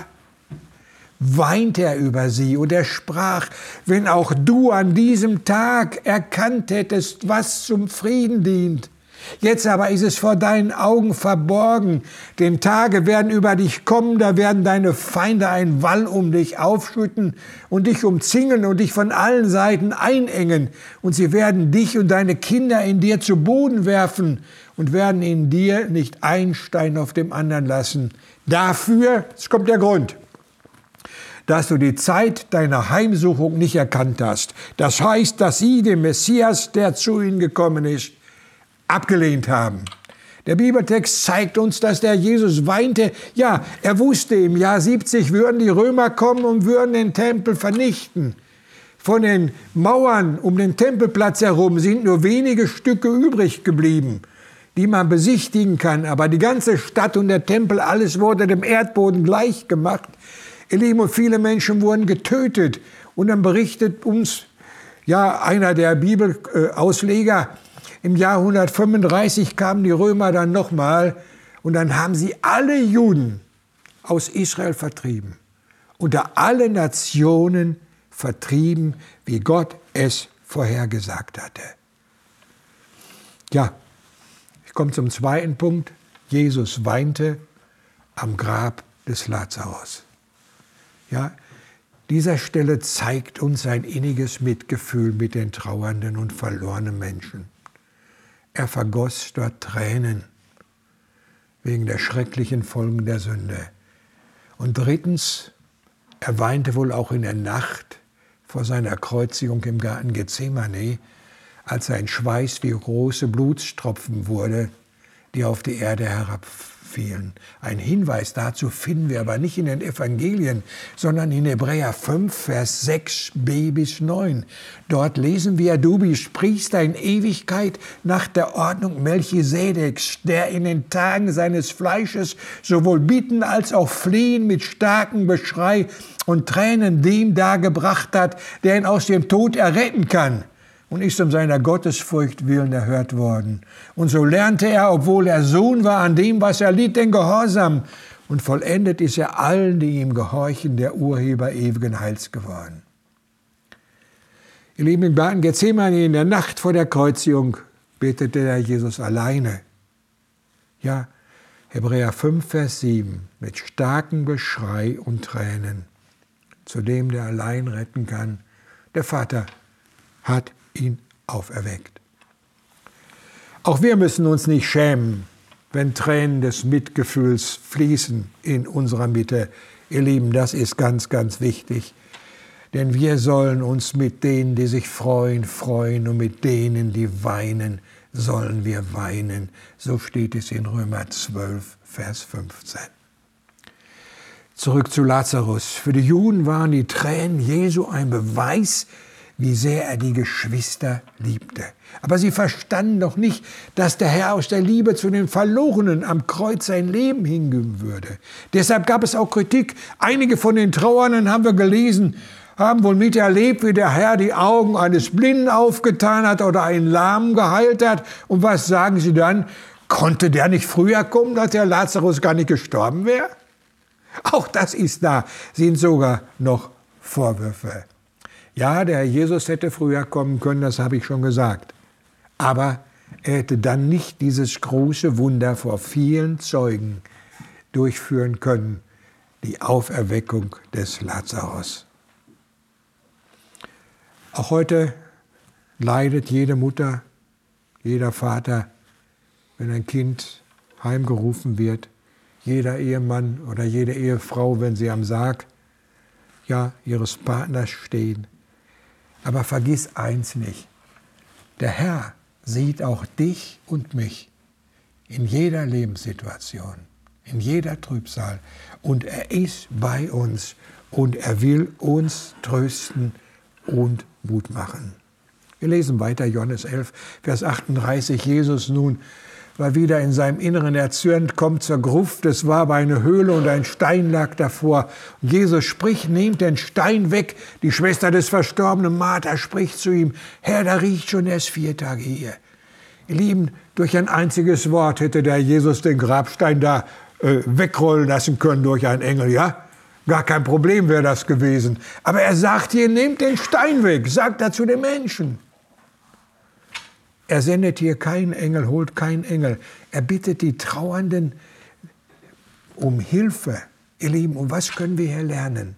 weinte er über sie, und er sprach: Wenn auch du an diesem Tag erkannt hättest, was zum Frieden dient. Jetzt aber ist es vor deinen Augen verborgen. Denn Tage werden über dich kommen, da werden deine Feinde einen Wall um dich aufschütten und dich umzingeln und dich von allen Seiten einengen. Und sie werden dich und deine Kinder in dir zu Boden werfen und werden in dir nicht einen Stein auf dem anderen lassen. Dafür, jetzt kommt der Grund, dass du die Zeit deiner Heimsuchung nicht erkannt hast. Das heißt, dass sie den Messias, der zu ihnen gekommen ist, abgelehnt haben. Der Bibeltext zeigt uns, dass der Jesus weinte. Ja, er wusste, im Jahr 70 würden die Römer kommen und würden den Tempel vernichten. Von den Mauern um den Tempelplatz herum sind nur wenige Stücke übrig geblieben, die man besichtigen kann. Aber die ganze Stadt und der Tempel, alles wurde dem Erdboden gleich gemacht. Ihr Lieben, und viele Menschen wurden getötet. Und dann berichtet uns einer der Bibelausleger, im Jahr 135 kamen die Römer dann nochmal und dann haben sie alle Juden aus Israel vertrieben. Unter alle Nationen vertrieben, wie Gott es vorhergesagt hatte. Ja, ich komme zum zweiten Punkt. Jesus weinte am Grab des Lazarus. Ja, dieser Stelle zeigt uns sein inniges Mitgefühl mit den trauernden und verlorenen Menschen. Er vergoss dort Tränen wegen der schrecklichen Folgen der Sünde. Und drittens, er weinte wohl auch in der Nacht vor seiner Kreuzigung im Garten Gethsemane, als sein Schweiß wie große Blutstropfen wurde, die auf die Erde herabfielen. Ein Hinweis dazu finden wir aber nicht in den Evangelien, sondern in Hebräer 5, Vers 6b bis 9. Dort lesen wir: Du bist Priester in Ewigkeit nach der Ordnung Melchisedeks, der in den Tagen seines Fleisches sowohl bitten als auch flehen mit starkem Geschrei und Tränen dem dargebracht hat, der ihn aus dem Tod erretten kann, und ist um seiner Gottesfurcht willen erhört worden. Und so lernte er, obwohl er Sohn war, an dem, was er litt, den Gehorsam. Und vollendet ist er allen, die ihm gehorchen, der Urheber ewigen Heils geworden. Ihr Lieben, im Garten Gethsemane in der Nacht vor der Kreuzigung betete der Jesus alleine. Ja, Hebräer 5, Vers 7, mit starkem Geschrei und Tränen. Zu dem, der allein retten kann. Der Vater hat ihn auferweckt. Auch wir müssen uns nicht schämen, wenn Tränen des Mitgefühls fließen in unserer Mitte. Ihr Lieben, das ist ganz, ganz wichtig. Denn wir sollen uns mit denen, die sich freuen, freuen, und mit denen, die weinen, sollen wir weinen. So steht es in Römer 12, Vers 15. Zurück zu Lazarus. Für die Juden waren die Tränen Jesu ein Beweis, wie sehr er die Geschwister liebte. Aber sie verstanden doch nicht, dass der Herr aus der Liebe zu den Verlorenen am Kreuz sein Leben hingeben würde. Deshalb gab es auch Kritik. Einige von den Trauernden, haben wir gelesen, haben wohl miterlebt, wie der Herr die Augen eines Blinden aufgetan hat oder einen Lahmen geheilt hat. Und was sagen sie dann? Konnte der nicht früher kommen, dass der Lazarus gar nicht gestorben wäre? Auch das ist da, sind sogar noch Vorwürfe. Ja, der Herr Jesus hätte früher kommen können, das habe ich schon gesagt. Aber er hätte dann nicht dieses große Wunder vor vielen Zeugen durchführen können, die Auferweckung des Lazarus. Auch heute leidet jede Mutter, jeder Vater, wenn ein Kind heimgerufen wird, jeder Ehemann oder jede Ehefrau, wenn sie am Sarg ihres Partners stehen. Aber vergiss eins nicht, der Herr sieht auch dich und mich in jeder Lebenssituation, in jeder Trübsal. Und er ist bei uns und er will uns trösten und Mut machen. Wir lesen weiter, Johannes 11, Vers 38. Jesus nun war wieder in seinem Inneren erzürnt, kommt zur Gruft. Es war aber eine Höhle und ein Stein lag davor. Und Jesus spricht, nehmt den Stein weg. Die Schwester des verstorbenen Martha spricht zu ihm, Herr, da riecht schon erst 4 Tage hier. Ihr Lieben, durch ein einziges Wort hätte der Jesus den Grabstein da wegrollen lassen können durch einen Engel, ja? Gar kein Problem wäre das gewesen. Aber er sagt hier, nehmt den Stein weg, sagt er zu den Menschen. Er sendet hier keinen Engel, holt keinen Engel. Er bittet die Trauernden um Hilfe. Ihr Lieben, und was können wir hier lernen?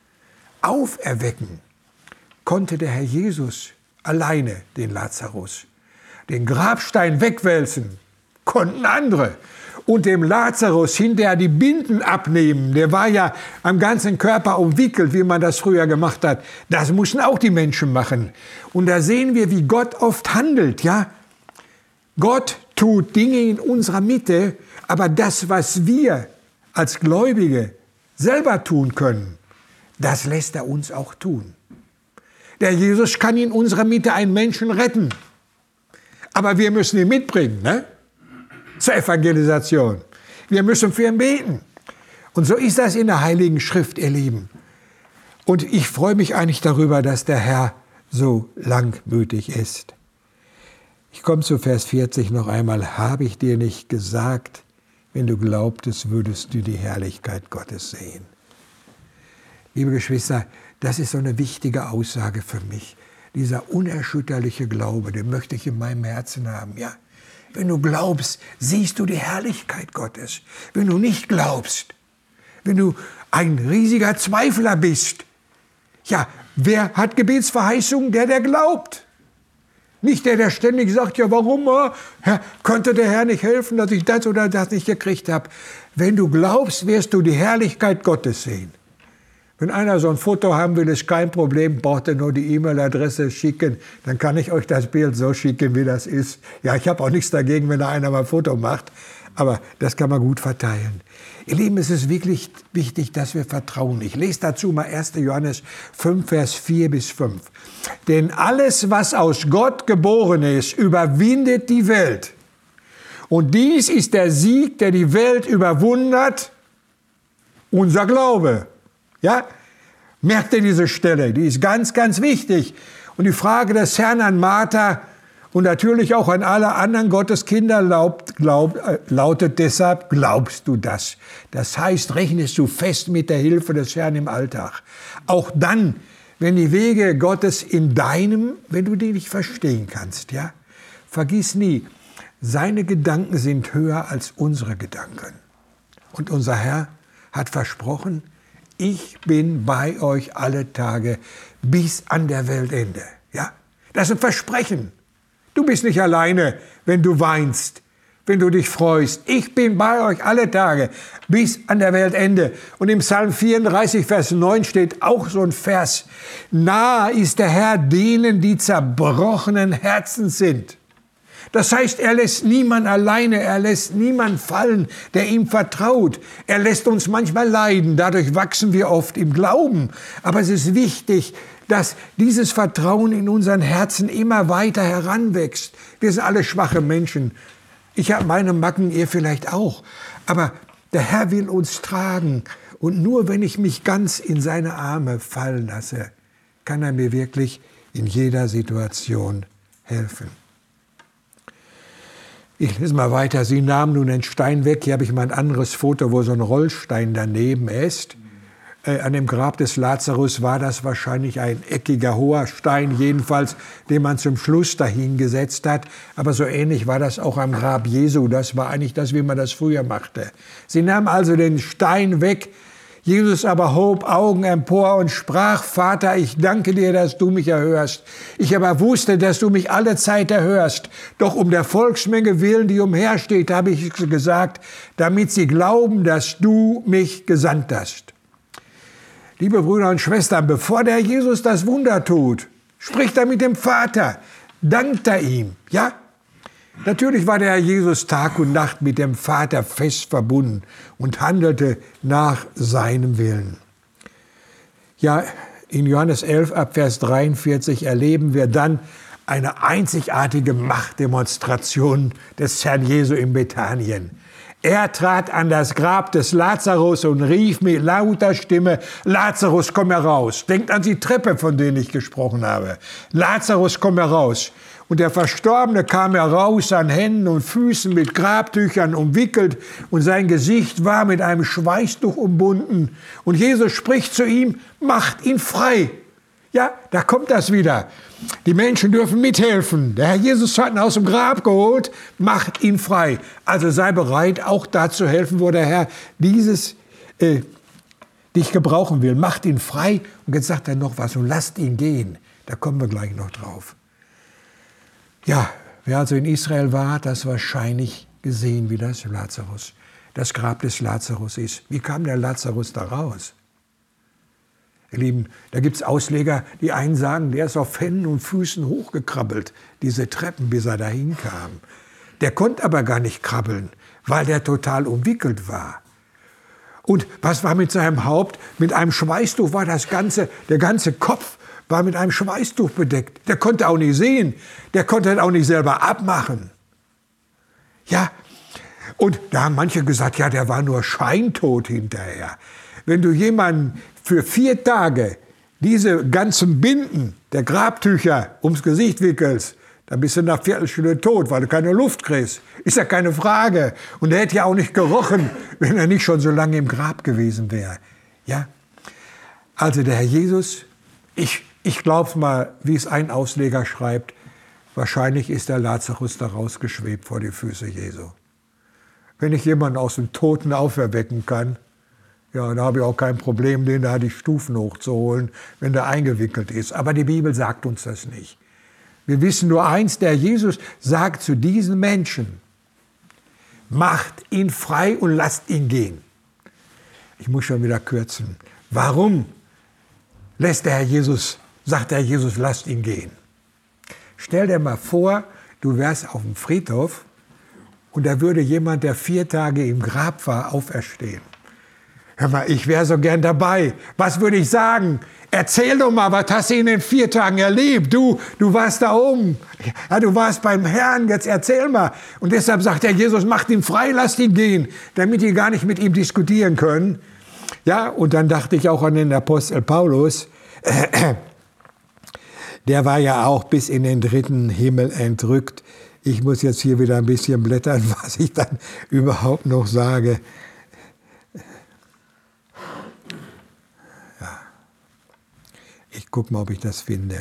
Auferwecken konnte der Herr Jesus alleine den Lazarus. Den Grabstein wegwälzen konnten andere. Und dem Lazarus hinterher die Binden abnehmen, der war ja am ganzen Körper umwickelt, wie man das früher gemacht hat. Das mussten auch die Menschen machen. Und da sehen wir, wie Gott oft handelt, ja. Gott tut Dinge in unserer Mitte, aber das, was wir als Gläubige selber tun können, das lässt er uns auch tun. Der Jesus kann in unserer Mitte einen Menschen retten, aber wir müssen ihn mitbringen, ne? Zur Evangelisation. Wir müssen für ihn beten. Und so ist das in der Heiligen Schrift, ihr Lieben. Und ich freue mich eigentlich darüber, dass der Herr so langmütig ist. Ich komme zu Vers 40 noch einmal. Habe ich dir nicht gesagt, wenn du glaubtest, würdest du die Herrlichkeit Gottes sehen. Liebe Geschwister, das ist so eine wichtige Aussage für mich. Dieser unerschütterliche Glaube, den möchte ich in meinem Herzen haben, ja. Wenn du glaubst, siehst du die Herrlichkeit Gottes. Wenn du nicht glaubst, wenn du ein riesiger Zweifler bist, ja, wer hat Gebetsverheißungen? Der glaubt. Nicht der ständig sagt, ja, warum? Herr, könnte der Herr nicht helfen, dass ich das oder das nicht gekriegt habe? Wenn du glaubst, wirst du die Herrlichkeit Gottes sehen. Wenn einer so ein Foto haben will, ist kein Problem, braucht er nur die E-Mail-Adresse schicken, dann kann ich euch das Bild so schicken, wie das ist. Ja, ich habe auch nichts dagegen, wenn da einer mal ein Foto macht, aber das kann man gut verteilen. Ihr Lieben, es ist wirklich wichtig, dass wir vertrauen. Ich lese dazu mal 1. Johannes 5, Vers 4 bis 5. Denn alles, was aus Gott geboren ist, überwindet die Welt. Und dies ist der Sieg, der die Welt überwunden hat, unser Glaube. Ja, merkt ihr diese Stelle? Die ist ganz, ganz wichtig. Und die Frage des Herrn an Martha und natürlich auch an alle anderen Gotteskinder lautet deshalb, glaubst du das? Das heißt, rechnest du fest mit der Hilfe des Herrn im Alltag. Auch dann, wenn die Wege Gottes wenn du die nicht verstehen kannst, ja? Vergiss nie, seine Gedanken sind höher als unsere Gedanken. Und unser Herr hat versprochen, ich bin bei euch alle Tage bis an der Weltende. Ja? Das ist ein Versprechen. Du bist nicht alleine, wenn du weinst, wenn du dich freust. Ich bin bei euch alle Tage bis an der Weltende. Und im Psalm 34, Vers 9 steht auch so ein Vers. Nahe ist der Herr denen, die zerbrochenen Herzens sind. Das heißt, er lässt niemand alleine, er lässt niemand fallen, der ihm vertraut. Er lässt uns manchmal leiden, dadurch wachsen wir oft im Glauben. Aber es ist wichtig, dass dieses Vertrauen in unseren Herzen immer weiter heranwächst. Wir sind alle schwache Menschen. Ich habe meine Macken, ihr vielleicht auch. Aber der Herr will uns tragen. Und nur wenn ich mich ganz in seine Arme fallen lasse, kann er mir wirklich in jeder Situation helfen. Ich lese mal weiter. Sie nahmen nun den Stein weg. Hier habe ich mal ein anderes Foto, wo so ein Rollstein daneben ist. An dem Grab des Lazarus war das wahrscheinlich ein eckiger, hoher Stein, jedenfalls, den man zum Schluss dahin gesetzt hat. Aber so ähnlich war das auch am Grab Jesu. Das war eigentlich das, wie man das früher machte. Sie nahmen also den Stein weg. Jesus aber hob Augen empor und sprach, Vater, ich danke dir, dass du mich erhörst. Ich aber wusste, dass du mich alle Zeit erhörst. Doch um der Volksmenge willen, die umhersteht, habe ich gesagt, damit sie glauben, dass du mich gesandt hast. Liebe Brüder und Schwestern, bevor der Jesus das Wunder tut, spricht er mit dem Vater, dankt er ihm, ja? Natürlich war der Herr Jesus Tag und Nacht mit dem Vater fest verbunden und handelte nach seinem Willen. Ja, in Johannes 11 ab Vers 43 erleben wir dann eine einzigartige Machtdemonstration des Herrn Jesu in Bethanien. Er trat an das Grab des Lazarus und rief mit lauter Stimme, Lazarus, komm heraus. Denkt an die Treppe, von der ich gesprochen habe. Lazarus, komm heraus. Und der Verstorbene kam heraus an Händen und Füßen mit Grabtüchern umwickelt und sein Gesicht war mit einem Schweißtuch umbunden. Und Jesus spricht zu ihm, macht ihn frei. Ja, da kommt das wieder. Die Menschen dürfen mithelfen. Der Herr Jesus hat ihn aus dem Grab geholt, macht ihn frei. Also sei bereit, auch da zu helfen, wo der Herr dich gebrauchen will. Macht ihn frei. Und jetzt sagt er noch was und lasst ihn gehen. Da kommen wir gleich noch drauf. Ja, wer also in Israel war, hat das wahrscheinlich gesehen, wie das Grab des Lazarus ist. Wie kam der Lazarus da raus? Ihr Lieben, da gibt es Ausleger, die einen sagen, der ist auf Händen und Füßen hochgekrabbelt, diese Treppen, bis er dahin kam. Der konnte aber gar nicht krabbeln, weil der total umwickelt war. Und was war mit seinem Haupt? Mit einem Schweißtuch war der ganze Kopf war mit einem Schweißtuch bedeckt. Der konnte auch nicht sehen, der konnte auch nicht selber abmachen. Ja, und da haben manche gesagt, ja, der war nur scheintot hinterher. Wenn du jemanden für 4 Tage diese ganzen Binden der Grabtücher ums Gesicht wickelst, dann bist du nach Viertelstunde tot, weil du keine Luft kriegst. Ist ja keine Frage. Und er hätte ja auch nicht gerochen, wenn er nicht schon so lange im Grab gewesen wäre. Ja? Also der Herr Jesus, ich glaube mal, wie es ein Ausleger schreibt, wahrscheinlich ist der Lazarus da rausgeschwebt vor die Füße Jesu. Wenn ich jemanden aus dem Toten auferwecken kann, ja, da habe ich auch kein Problem, den da die Stufen hochzuholen, wenn der eingewickelt ist. Aber die Bibel sagt uns das nicht. Wir wissen nur eins, der Jesus sagt zu diesen Menschen, macht ihn frei und lasst ihn gehen. Ich muss schon wieder kürzen. Warum sagt der Herr Jesus, lasst ihn gehen? Stell dir mal vor, du wärst auf dem Friedhof und da würde jemand, der 4 Tage im Grab war, auferstehen. Hör mal, ich wäre so gern dabei. Was würde ich sagen? Erzähl doch mal, was hast du in den 4 Tagen erlebt? Du warst da oben. Ja, du warst beim Herrn, jetzt erzähl mal. Und deshalb sagt der Jesus, macht ihn frei, lasst ihn gehen, damit die gar nicht mit ihm diskutieren können. Ja, und dann dachte ich auch an den Apostel Paulus. Der war ja auch bis in den 3. Himmel entrückt. Ich muss jetzt hier wieder ein bisschen blättern, was ich dann überhaupt noch sage. Ja. Ich gucke mal, ob ich das finde.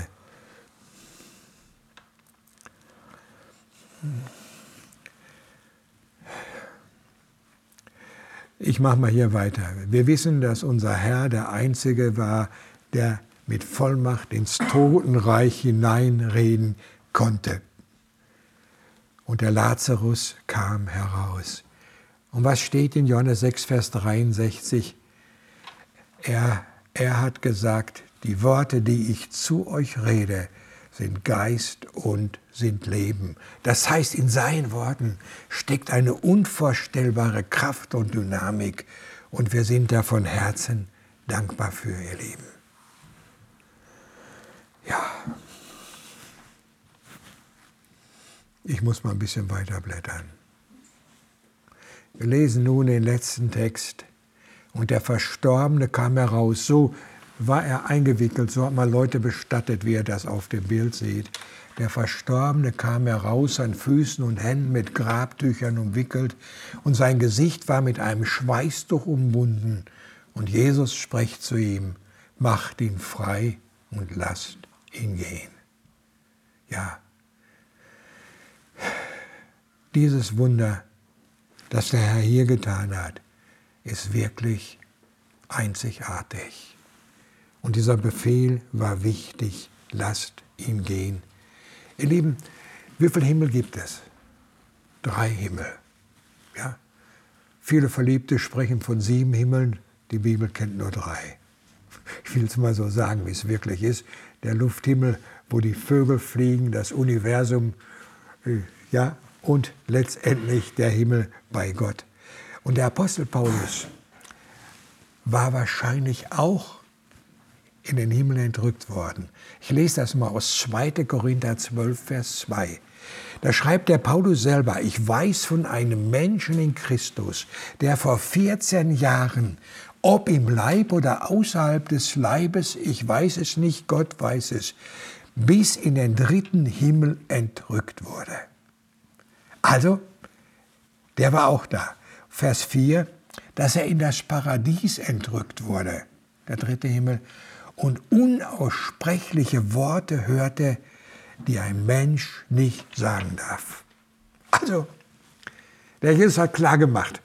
Ich mache mal hier weiter. Wir wissen, dass unser Herr der Einzige war, der mit Vollmacht ins Totenreich hineinreden konnte. und der Lazarus kam heraus. Und was steht in Johannes 6, Vers 63? Er hat gesagt, die Worte, die ich zu euch rede, sind Geist und sind Leben. Das heißt, in seinen Worten steckt eine unvorstellbare Kraft und Dynamik. Und wir sind da von Herzen dankbar für, ihr Lieben. Ja. Ich muss mal ein bisschen weiter blättern. Wir lesen nun den letzten Text. Und der Verstorbene kam heraus. So war er eingewickelt, so hat man Leute bestattet, wie ihr das auf dem Bild seht. Der Verstorbene kam heraus an Füßen und Händen mit Grabtüchern umwickelt und sein Gesicht war mit einem Schweißtuch umwunden. Und Jesus spricht zu ihm, macht ihn frei und lasst ihn gehen. Ja, dieses Wunder, das der Herr hier getan hat, ist wirklich einzigartig. Und dieser Befehl war wichtig, lasst ihn gehen. Ihr Lieben, wie viele Himmel gibt es? 3 Himmel. Ja? Viele Verliebte sprechen von 7 Himmeln, die Bibel kennt nur 3. Ich will es mal so sagen, wie es wirklich ist. Der Lufthimmel, wo die Vögel fliegen, das Universum, ja, und letztendlich der Himmel bei Gott. Und der Apostel Paulus war wahrscheinlich auch in den Himmel entrückt worden. Ich lese das mal aus 2. Korinther 12, Vers 2. Da schreibt der Paulus selber, ich weiß von einem Menschen in Christus, der vor 14 Jahren, ob im Leib oder außerhalb des Leibes, ich weiß es nicht, Gott weiß es, bis in den 3. Himmel entrückt wurde. Also, der war auch da. Vers 4, dass er in das Paradies entrückt wurde, der 3. Himmel, und unaussprechliche Worte hörte, die ein Mensch nicht sagen darf. Also, der Jesus hat klar gemacht,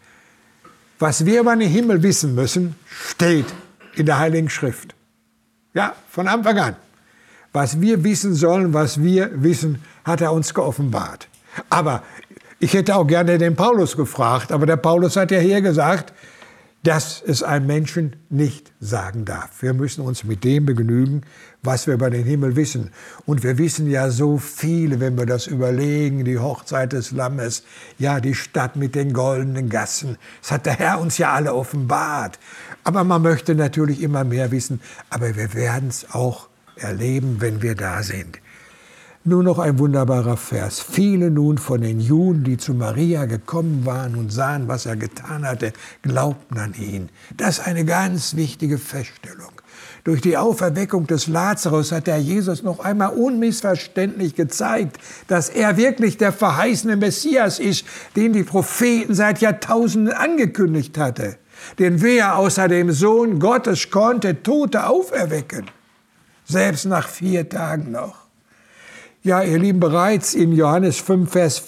was wir über den Himmel wissen müssen, steht in der Heiligen Schrift. Ja, von Anfang an. Was wir wissen sollen, was wir wissen, hat er uns geoffenbart. Aber ich hätte auch gerne den Paulus gefragt, aber der Paulus hat ja hier gesagt, dass es ein Menschen nicht sagen darf. Wir müssen uns mit dem begnügen, was wir über den Himmel wissen. Und wir wissen ja so viele, wenn wir das überlegen, die Hochzeit des Lammes, ja, die Stadt mit den goldenen Gassen. Das hat der Herr uns ja alle offenbart. Aber man möchte natürlich immer mehr wissen, aber wir werden es auch erleben, wenn wir da sind. Nur noch ein wunderbarer Vers. Viele nun von den Juden, die zu Maria gekommen waren und sahen, was er getan hatte, glaubten an ihn. Das ist eine ganz wichtige Feststellung. Durch die Auferweckung des Lazarus hat der Jesus noch einmal unmissverständlich gezeigt, dass er wirklich der verheißene Messias ist, den die Propheten seit Jahrtausenden angekündigt hatte. Denn wer außer dem Sohn Gottes konnte Tote auferwecken? Selbst nach 4 Tagen noch. Ja, ihr Lieben, bereits in Johannes 5, Vers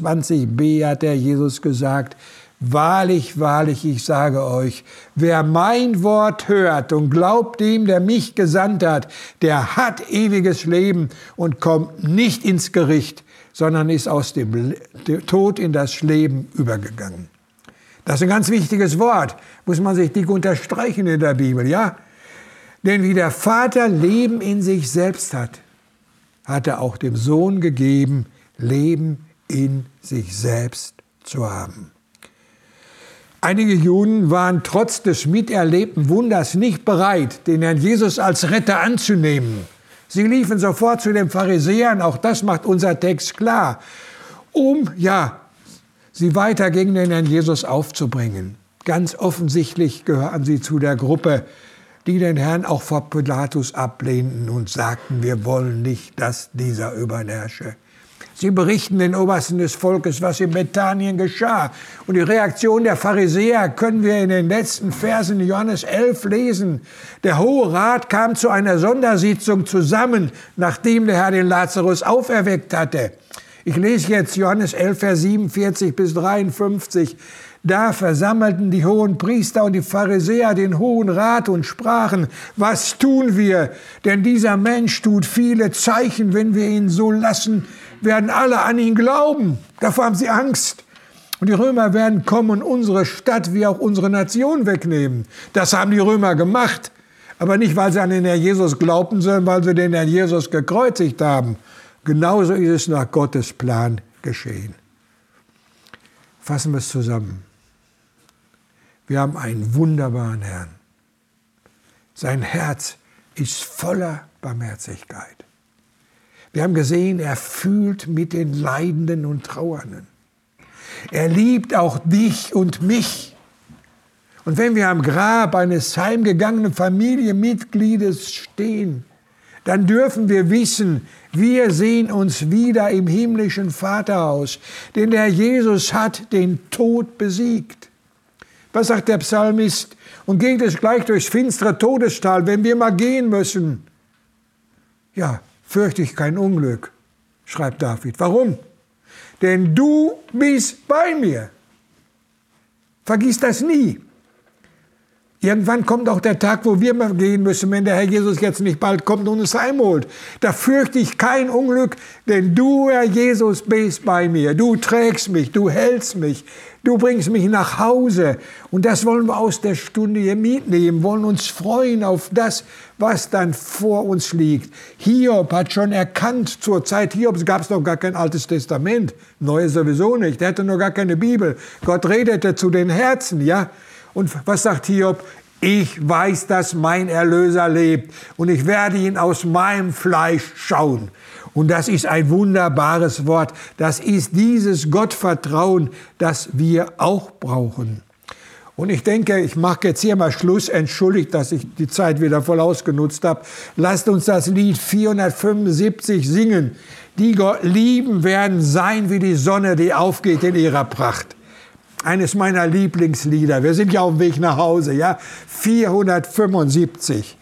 24b hat der Jesus gesagt, wahrlich, wahrlich, ich sage euch, wer mein Wort hört und glaubt dem, der mich gesandt hat, der hat ewiges Leben und kommt nicht ins Gericht, sondern ist aus dem Tod in das Leben übergegangen. Das ist ein ganz wichtiges Wort, muss man sich dick unterstreichen in der Bibel, ja? Denn wie der Vater Leben in sich selbst hat er auch dem Sohn gegeben, Leben in sich selbst zu haben. Einige Juden waren trotz des miterlebten Wunders nicht bereit, den Herrn Jesus als Retter anzunehmen. Sie liefen sofort zu den Pharisäern, auch das macht unser Text klar, um, sie weiter gegen den Herrn Jesus aufzubringen. Ganz offensichtlich gehören sie zu der Gruppe, die den Herrn auch vor Pilatus ablehnten und sagten, wir wollen nicht, dass dieser überherrsche. Sie berichten den Obersten des Volkes, was in Bethanien geschah. Und die Reaktion der Pharisäer können wir in den letzten Versen Johannes 11 lesen. Der Hohe Rat kam zu einer Sondersitzung zusammen, nachdem der Herr den Lazarus auferweckt hatte. Ich lese jetzt Johannes 11, Vers 47 bis 53. Da versammelten die Hohenpriester und die Pharisäer den Hohen Rat und sprachen, was tun wir? Denn dieser Mensch tut viele Zeichen. Wenn wir ihn so lassen, werden alle an ihn glauben. Davor haben sie Angst. Und die Römer werden kommen und unsere Stadt wie auch unsere Nation wegnehmen. Das haben die Römer gemacht. Aber nicht, weil sie an den Herrn Jesus glaubten, sondern weil sie den Herrn Jesus gekreuzigt haben. Genauso ist es nach Gottes Plan geschehen. Fassen wir es zusammen. Wir haben einen wunderbaren Herrn. Sein Herz ist voller Barmherzigkeit. Wir haben gesehen, er fühlt mit den Leidenden und Trauernden. Er liebt auch dich und mich. Und wenn wir am Grab eines heimgegangenen Familienmitgliedes stehen, dann dürfen wir wissen, wir sehen uns wieder im himmlischen Vaterhaus, denn der Jesus hat den Tod besiegt. Was sagt der Psalmist? Und geht es gleich durchs finstere Todestal, wenn wir mal gehen müssen? Ja, fürchte ich kein Unglück, schreibt David. Warum? Denn du bist bei mir. Vergiss das nie. Irgendwann kommt auch der Tag, wo wir mal gehen müssen, wenn der Herr Jesus jetzt nicht bald kommt und uns heimholt. Da fürchte ich kein Unglück, denn du, Herr Jesus, bist bei mir. Du trägst mich, du hältst mich, du bringst mich nach Hause. Und das wollen wir aus der Stunde hier mitnehmen, wollen uns freuen auf das, was dann vor uns liegt. Hiob hat schon erkannt, zur Zeit Hiobs gab es noch gar kein Altes Testament, Neues sowieso nicht, er hatte noch gar keine Bibel. Gott redete zu den Herzen, ja. Und was sagt Hiob? Ich weiß, dass mein Erlöser lebt und ich werde ihn aus meinem Fleisch schauen. Und das ist ein wunderbares Wort. Das ist dieses Gottvertrauen, das wir auch brauchen. Und ich denke, ich mache jetzt hier mal Schluss. Entschuldigt, dass ich die Zeit wieder voll ausgenutzt habe. Lasst uns das Lied 475 singen. Die Gott lieben werden sein wie die Sonne, die aufgeht in ihrer Pracht. Eines meiner Lieblingslieder. Wir sind ja auf dem Weg nach Hause, ja? 475.